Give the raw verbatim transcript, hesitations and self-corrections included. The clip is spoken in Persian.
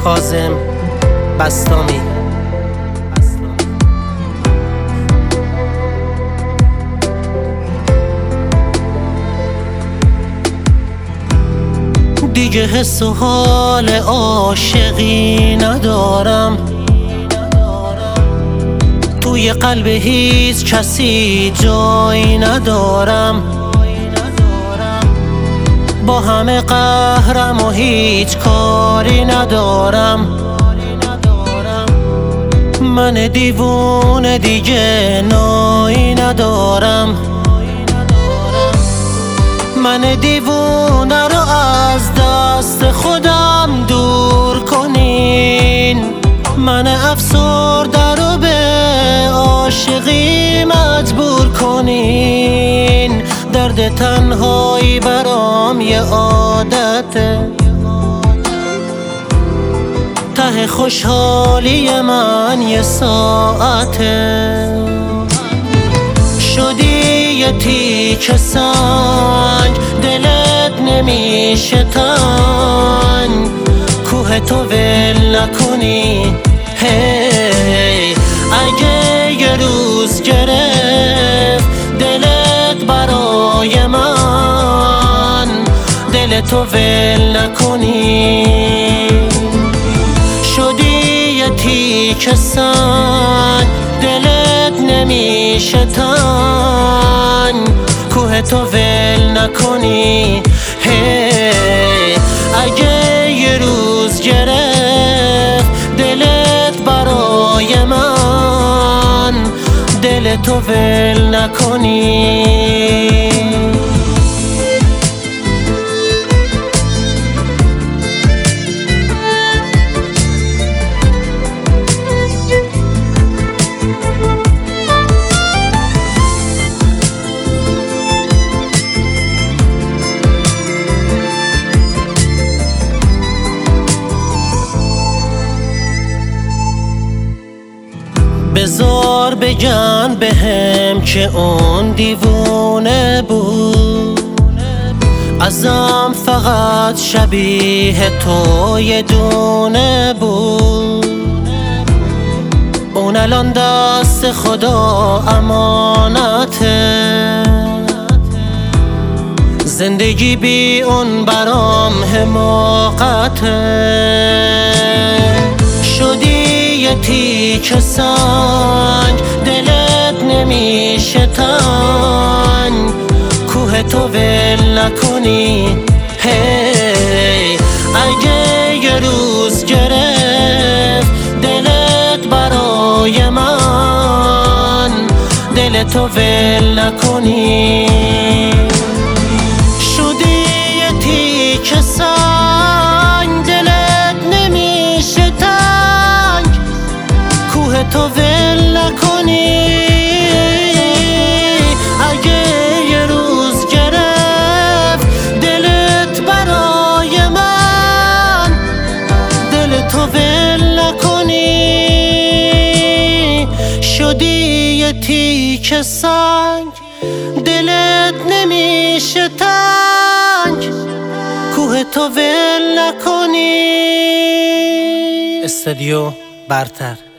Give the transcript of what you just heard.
کاظم بسطامی. دیگه حس و حال عاشقی ندارم، توی قلب هیچ کسی جایی ندارم. با همه قهرم و هیچ کاری ندارم. من دیوونه دیگه نایی ندارم. من دیوونه رو از دست خودم دور کنین، من افسرده رو به عاشقی مجبور کنین. درد تنهایی برام یه عادته، ته خوشحالی من یه ساعته. شدی یه تیکه سنگ، دلت نمیشه تنگ، کوه تو ول نکنی. هی اگه یه روز گرفت دلت برای من، دل تو ول نکنی. شدی یه تیکه سنگ، دلت نمیشه تنگ، کوه تو ول نکنی. هی اگه یه روز گرفت دلت برای من، دل تو ول نکنی. بذار بگن بهم که اون دیوونه بود، ازم فقط شبیه تو یه دونه بود. اون الان دست خدا امانته، زندگی بی اون برام حماقته. شدی یه تیکه سنگ، دلت نمیشه تنگ، کوه تو ول نکنی. هی اگه یه روز گرفت دلت برای من، دل تو ول نکنی. شدی یه تیکه سنگ، دلت نمیشه تنگ، کوه تو ول نکنی. اگه یه روز گرفت دلت برای من، دل تو ول نکنی. شدی یه تیکه سنگ، دلت نمیشه تنگ، کوه تو ول نکنی. استودیو برتر.